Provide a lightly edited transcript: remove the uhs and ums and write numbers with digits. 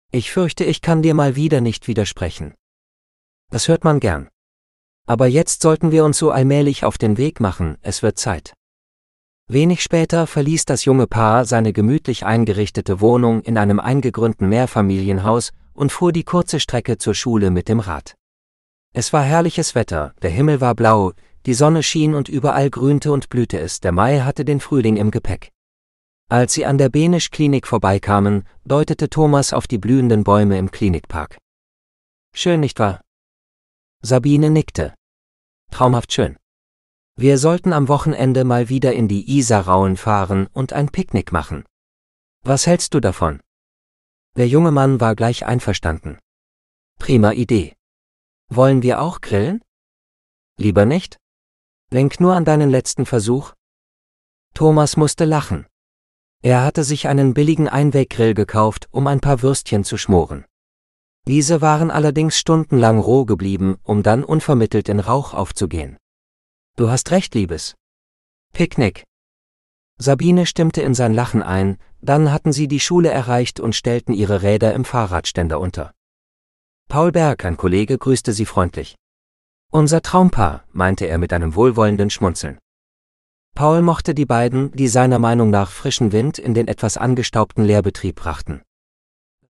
Ich fürchte, ich kann dir mal wieder nicht widersprechen. Das hört man gern. Aber jetzt sollten wir uns so allmählich auf den Weg machen, es wird Zeit. Wenig später verließ das junge Paar seine gemütlich eingerichtete Wohnung in einem eingegrünten Mehrfamilienhaus und fuhr die kurze Strecke zur Schule mit dem Rad. Es war herrliches Wetter, der Himmel war blau, die Sonne schien und überall grünte und blühte es, der Mai hatte den Frühling im Gepäck. Als sie an der Benisch-Klinik vorbeikamen, deutete Thomas auf die blühenden Bäume im Klinikpark. Schön, nicht wahr? Sabine nickte. Traumhaft schön. Wir sollten am Wochenende mal wieder in die Isarauen fahren und ein Picknick machen. Was hältst du davon? Der junge Mann war gleich einverstanden. Prima Idee. Wollen wir auch grillen? Lieber nicht? Denk nur an deinen letzten Versuch. Thomas musste lachen. Er hatte sich einen billigen Einweggrill gekauft, um ein paar Würstchen zu schmoren. Diese waren allerdings stundenlang roh geblieben, um dann unvermittelt in Rauch aufzugehen. Du hast recht, Liebes. Picknick. Sabine stimmte in sein Lachen ein, dann hatten sie die Schule erreicht und stellten ihre Räder im Fahrradständer unter. Paul Berg, ein Kollege, grüßte sie freundlich. Unser Traumpaar, meinte er mit einem wohlwollenden Schmunzeln. Paul mochte die beiden, die seiner Meinung nach frischen Wind in den etwas angestaubten Lehrbetrieb brachten.